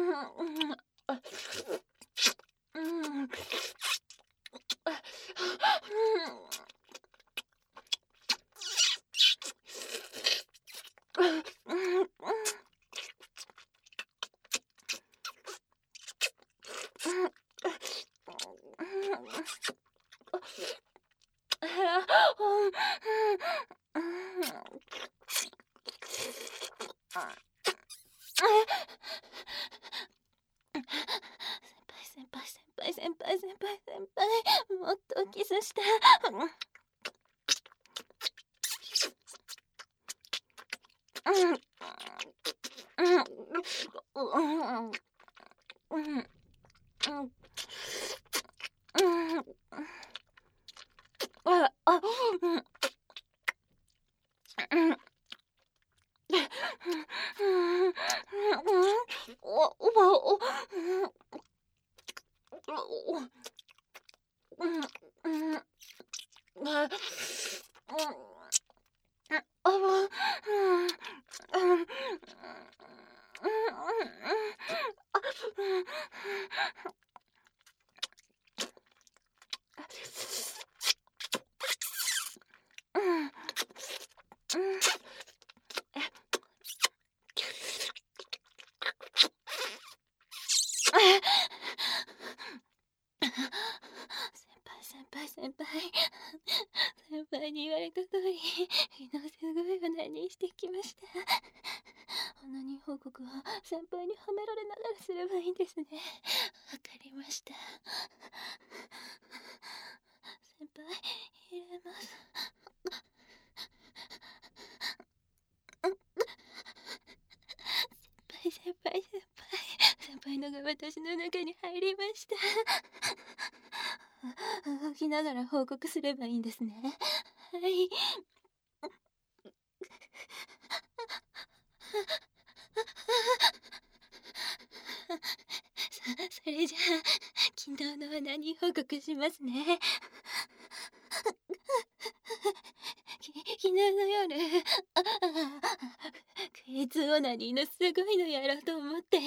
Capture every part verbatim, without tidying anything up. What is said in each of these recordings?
先輩先輩先輩先輩先輩、もっとキスして。先輩先輩先輩に言われた通り昨日すごいオナニーしてきました。オナニー報告は先輩に褒められながらすればいいんですね。わかりました。先輩入れます。先輩先輩先輩のが私の中に入りました。動きながら報告すればいいんですね。はい。そ, それじゃあ昨日のオナニー報告しますね。昨日の夜クイズオナニーのすごいのやろうと思って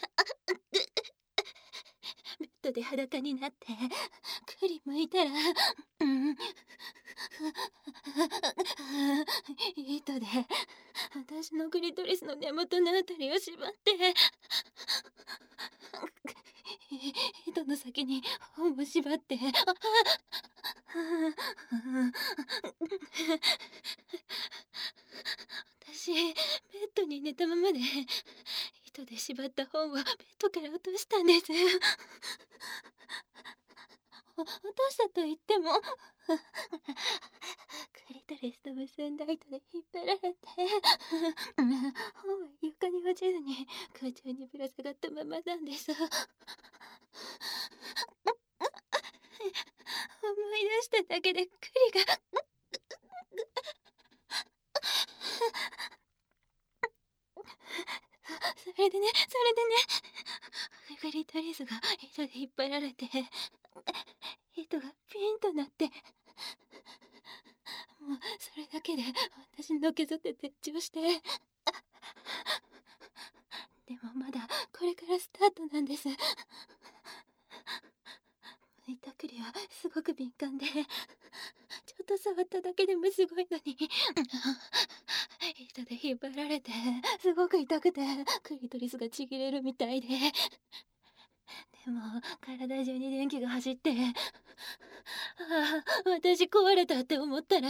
ベッドで裸になってくりむいたら、うん、糸で私のクリトリスの根元のあたりを縛って糸の先に本を縛って私ベッドに寝たままで糸で縛った本をベッドから落としたんです。落としたと言ってもクリトリスと結んだ糸で引っ張られて本は床に落ちずに空中にぶら下がったままなんです。思い出しただけでクリがそれでねそれでねクリトリスが糸で引っ張られて糸がピンとなってもうそれだけで私のけぞって絶頂して、でもまだこれからスタートなんです。剥いた栗はすごく敏感でちょっと触っただけでもすごいのに糸で引っ張られてすごく痛くてクリトリスがちぎれるみたいで、でも体中に電気が走ってああ私壊れたって思ったら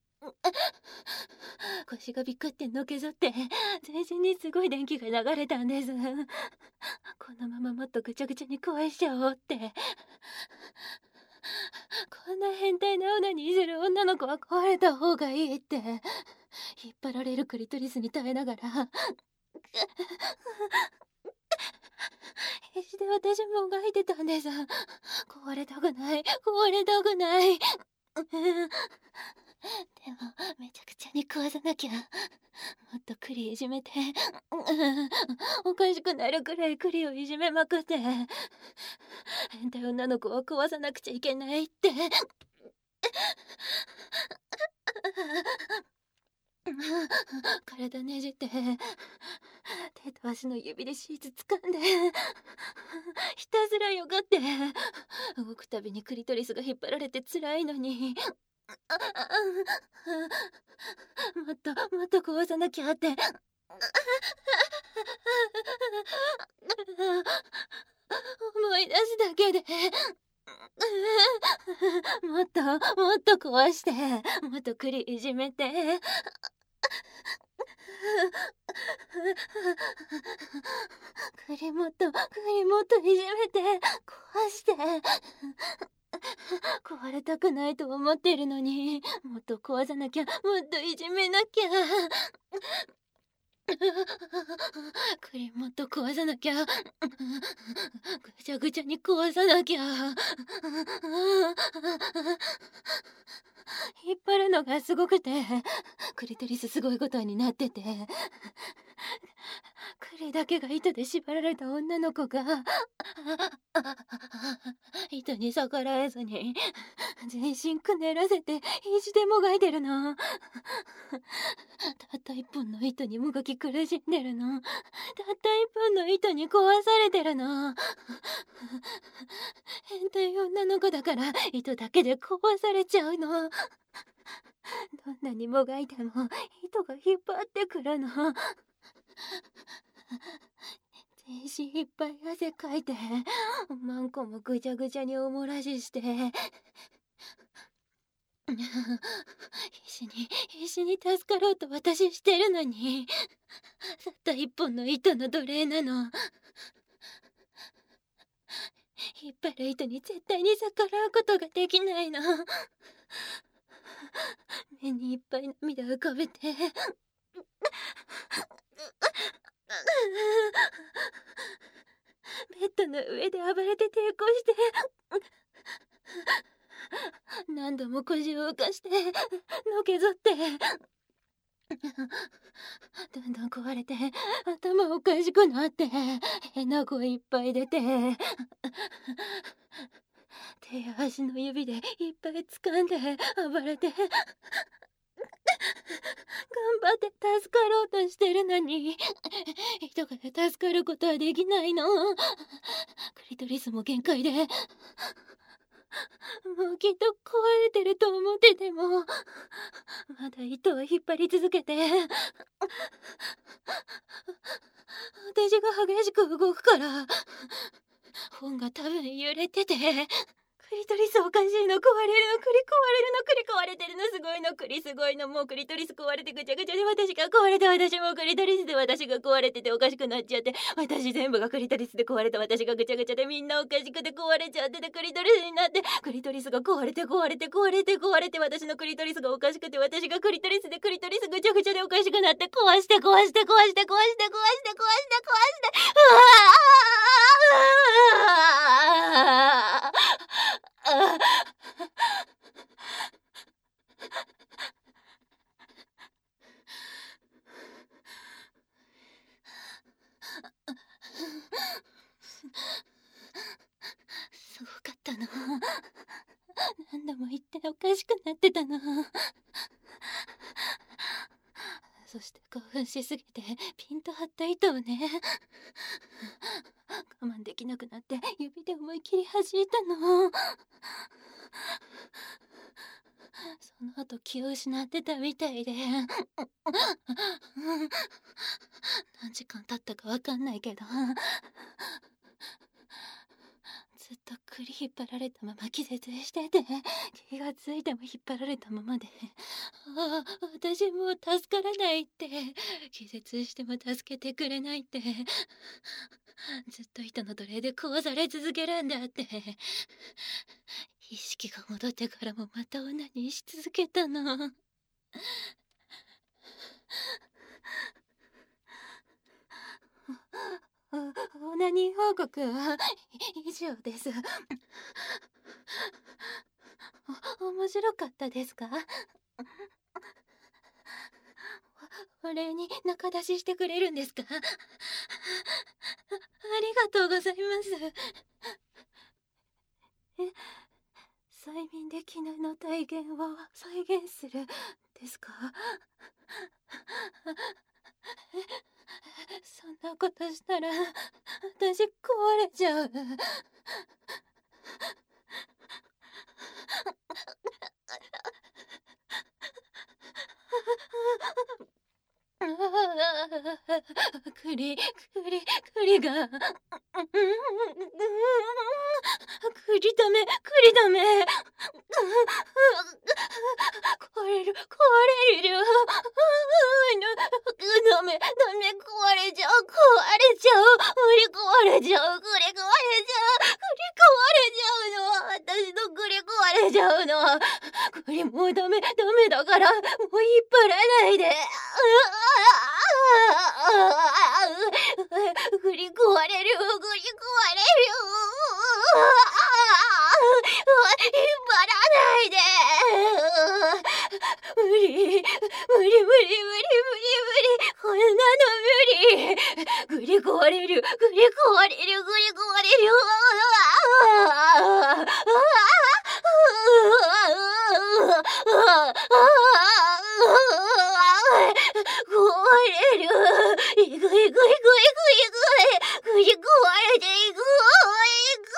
腰がビクってのけぞって全身にすごい電気が流れたんです。このままもっとぐちゃぐちゃに壊しちゃおうって。こんな変態なオナニーする女の子は壊れた方がいいって引っ張られるクリトリスに耐えながら必死で私もがいてたんです。壊れたくない壊れたくないでもめちゃくちゃに壊さなきゃ、もっとクリいじめておかしくなるくらいクリをいじめまくって変態女の子を壊さなくちゃいけないって体ねじって手と足の指でシーツ掴んでひたすらよがって動くたびにクリトリスが引っ張られて辛いのにもっともっと壊さなきゃって思い出すだけでもっともっと壊してもっとクリいじめてクリもっとクリもっといじめて壊して壊れたくないと思ってるのにもっと壊さなきゃもっといじめなきゃクリもっと壊さなきゃぐちゃぐちゃに壊さなきゃ引っ張るのがすごくてクリトリスすごいことになっててクリだけが糸で縛られた女の子が糸に逆らえずに全身くねらせて必死でもがいてるの。たった一本の糸にもがき苦しんでるの。たった一本の糸に壊されてるの。変態女の子だから糸だけで壊されちゃうの。どんなにもがいても糸が引っ張ってくるの。全身いっぱい汗かいてマンコもぐちゃぐちゃにおもらしして必死に必死に助かろうと私してるのにたった一本の糸の奴隷なの。引っ張る糸に絶対に逆らうことができないの。目にいっぱい涙浮かべてベッドの上で暴れて抵抗して何度も腰を浮かしてのけぞってどんどん壊れて頭おかしくなって変な声いっぱい出て手や足の指でいっぱい掴んで暴れて頑張って助かろうとしてるのに人が助かることはできないの。クリトリスも限界でもうきっと壊れてると思っててもまだ糸を引っ張り続けて私が激しく動くから本が多分揺れててクリトリスおかしいの、壊れるの、クリ壊れるの、クリ壊れてるの、すごいの、クリすごいの、もうクリトリス壊れてぐちゃぐちゃで私が壊れて、私もクリトリスで私が壊れてておかしくなっちゃって、私全部がクリトリスで壊れた私がぐちゃぐちゃでみんなおかしくて壊れちゃっててクリトリスになって、クリトリスが壊れて壊れて壊れて壊れて私のクリトリスがおかしくて私がクリトリスでクリトリスぐちゃぐちゃでおかしくなって壊して壊して壊して壊して壊して壊して壊して壊してうわあすごかったの。何度も言っておかしくなってたの。そして興奮しすぎてピンと張った糸をね我慢できなくなって指で思い切り弾いたの。その後気を失ってたみたいで何時間経ったかわかんないけどずっと栗引っ張られたまま気絶してて気がついても引っ張られたままでああ私もう助からないって気絶しても助けてくれないってずっと糸の奴隷で壊され続けるんだって意識が戻ってからもまたオナニーし続けたの。オナニー報告は以上です。面白かったですか？お礼に仲出ししてくれるんですか？ありがとうございます。え、催眠で昨日の体験を再現するですか？ そんなことしたら私壊れちゃう。栗、栗、栗が。栗ダメ、栗ダメ。壊れる、壊れるよ。ダメ、ダメ、壊れちゃう、壊れちゃう。栗壊れちゃう、栗壊れちゃう。栗壊れちゃうの。私の栗壊れちゃうの。栗もうダメ、ダメだから、もう引っ張らないで。栗壊れる、栗壊れるよ。引っ張らないで。無理、無理、無理、無理、無理、無理。こんなの無理。栗壊れる、栗壊れる、栗壊れるよ。壊れる。いくいくいくいくいくい。栗壊れていく。いく。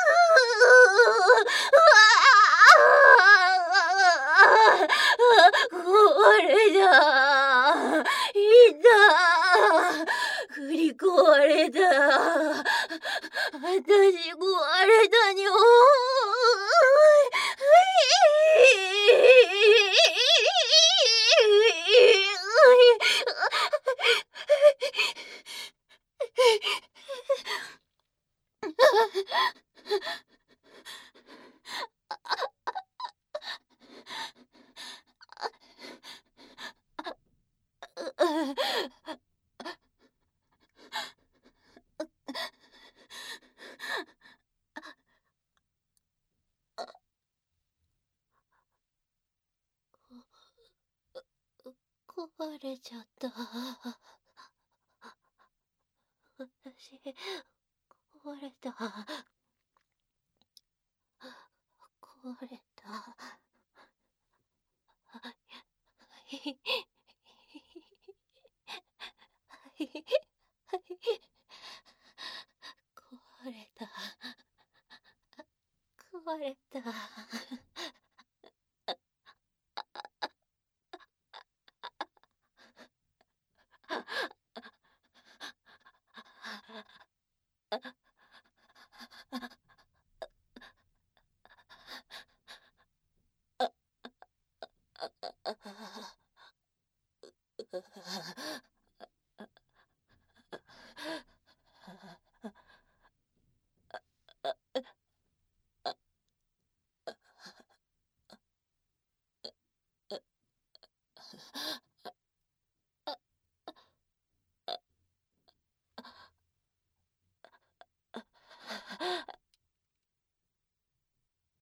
壊れた。いた。栗壊れた。私壊れたにょ。壊れちゃった。私、壊れた。壊れた。壊れた。壊れた。